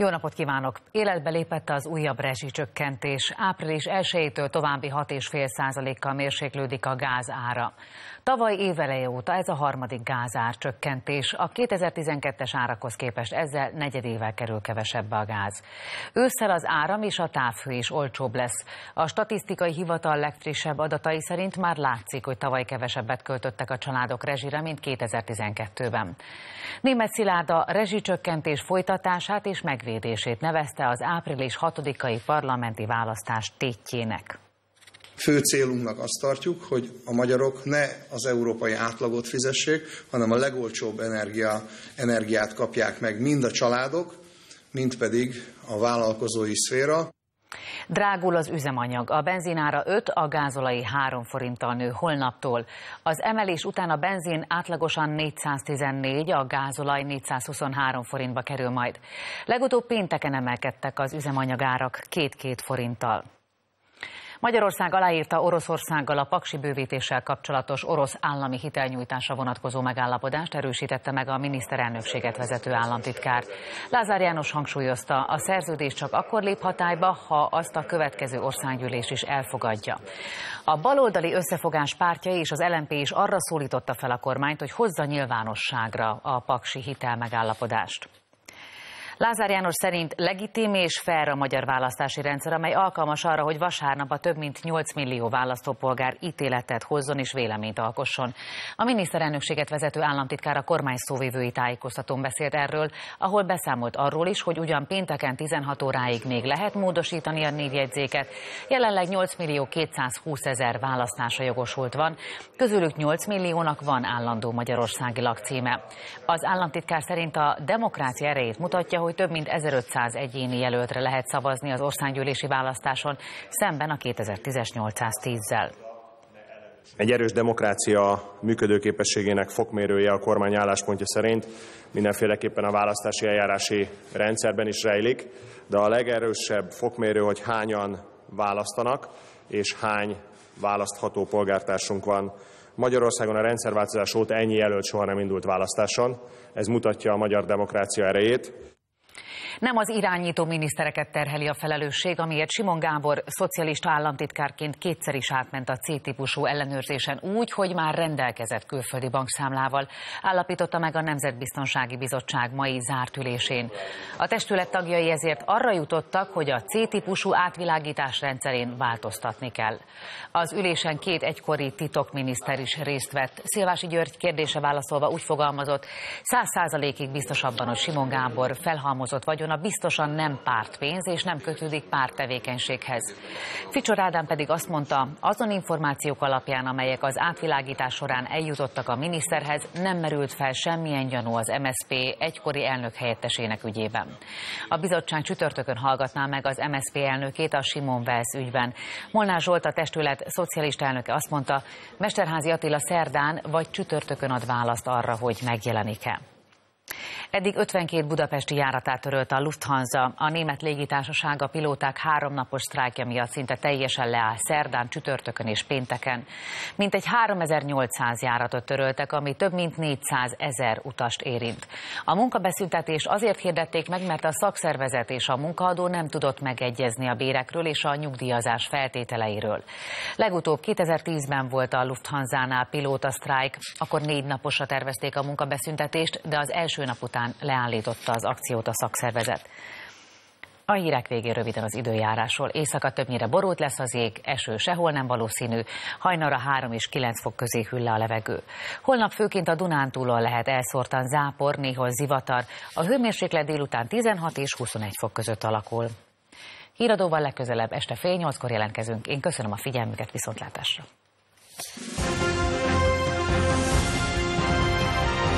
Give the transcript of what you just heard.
Jó napot kívánok! Életbe lépett az újabb rezsicsökkentés. Április 1-től további 6,5%-kal mérséklődik a gáz ára. Tavaly éveleje óta ez a harmadik gázár csökkentés. A 2012-es árakhoz képest ezzel negyedével kerül kevesebbe a gáz. Ősszel az áram és a távhő is olcsóbb lesz. A statisztikai hivatal legfrissebb adatai szerint már látszik, hogy tavaly kevesebbet költöttek a családok rezsire, mint 2012-ben. Németh Szilárd a rezsicsökkentés folytatását és megvédését nevezte az április 6-ai parlamenti választás tétjének. Fő célunknak azt tartjuk, hogy a magyarok ne az európai átlagot fizessék, hanem a legolcsóbb energiát kapják meg mind a családok, mind pedig a vállalkozói szféra. Drágul az üzemanyag, a benzinára 5, a gázolai 3 forinttal nő holnaptól. Az emelés után a benzin átlagosan 414, a gázolaj 423 forintba kerül majd. Legutóbb pénteken emelkedtek az üzemanyagárak 2-2 forinttal. Magyarország aláírta Oroszországgal a paksi bővítéssel kapcsolatos orosz állami hitelnyújtásra vonatkozó megállapodást, erősítette meg a miniszterelnökséget vezető államtitkár. Lázár János hangsúlyozta, a szerződés csak akkor lép hatályba, ha azt a következő országgyűlés is elfogadja. A baloldali összefogás pártjai és az LMP is arra szólította fel a kormányt, hogy hozza nyilvánosságra a paksi hitelmegállapodást. Lázár János szerint legitim és fair a magyar választási rendszer, amely alkalmas arra, hogy vasárnap a több mint 8 millió választópolgár ítéletet hozzon és véleményt alkosson. A miniszterelnökséget vezető államtitkár a kormány szóvivői tájékoztatón beszélt erről, ahol beszámolt arról is, hogy ugyan pénteken 16 óráig még lehet módosítani a névjegyzéket. Jelenleg 8 millió 220 000 választásra jogosult van, közülük 8 milliónak van állandó magyarországi lakcíme. Az államtitkár szerint a demokrácia erejét mutatja, hogy több mint 1500 egyéni jelöltre lehet szavazni az országgyűlési választáson, szemben a 2010-es 810-zel. Egy erős demokrácia működőképességének fokmérője a kormány álláspontja szerint mindenféleképpen a választási eljárási rendszerben is rejlik, de a legerősebb fokmérő, hogy hányan választanak, és hány választható polgártársunk van. Magyarországon a rendszerváltozás óta ennyi jelölt soha nem indult választáson. Ez mutatja a magyar demokrácia erejét. Nem az irányító minisztereket terheli a felelősség, amiért Simon Gábor szocialista államtitkárként kétszer is átment a C-típusú ellenőrzésen úgy, hogy már rendelkezett külföldi bankszámlával, állapította meg a Nemzetbiztonsági Bizottság mai zárt ülésén. A testület tagjai ezért arra jutottak, hogy a C-típusú átvilágítás rendszerén változtatni kell. Az ülésen 2 egykori titokminiszter is részt vett. Szilvási György kérdése válaszolva úgy fogalmazott, 100%-ig biztos abban, hogy Simon Gábor felhalmozott vagyona biztosan nem pártpénz és nem kötődik párttevékenységhez. Ficsor Ádám pedig azt mondta, azon információk alapján, amelyek az átvilágítás során eljutottak a miniszterhez, nem merült fel semmilyen gyanú az MSZP egykori elnök helyettesének ügyében. A bizottság csütörtökön hallgatná meg az MSZP elnökét a Simon Wels ügyben. Molnár Zsolt, a testület szocialista elnöke azt mondta, Mesterházy Attila szerdán vagy csütörtökön ad választ arra, hogy megjelenik-e. Eddig 52 budapesti járatát törölte a Lufthansa. A német légitársaság a pilóták 3 napos sztrájkja miatt szinte teljesen leáll szerdán, csütörtökön és pénteken. Mintegy 3800 járatot töröltek, ami több mint 400 000 utast érint. A munkabeszüntetést azért hirdették meg, mert a szakszervezet és a munkaadó nem tudott megegyezni a bérekről és a nyugdíjazás feltételeiről. Legutóbb 2010-ben volt a Lufthansa-nál pilótasztrájk, akkor 4 naposra tervezték a munkabeszüntetést, de az első nap után leállította az akciót a szakszervezet. A hírek végén röviden az időjárásról. Éjszaka többnyire borult lesz az ég, eső sehol nem valószínű, hajnalra 3 és 9 fok közé hűl le a levegő. Holnap főként a Dunántúlon lehet elszórtan zápor, néhol zivatar, a hőmérséklet délután 16 és 21 fok között alakul. Híradóval legközelebb este fél 8-kor jelentkezünk. Én köszönöm a figyelmüket, viszontlátásra!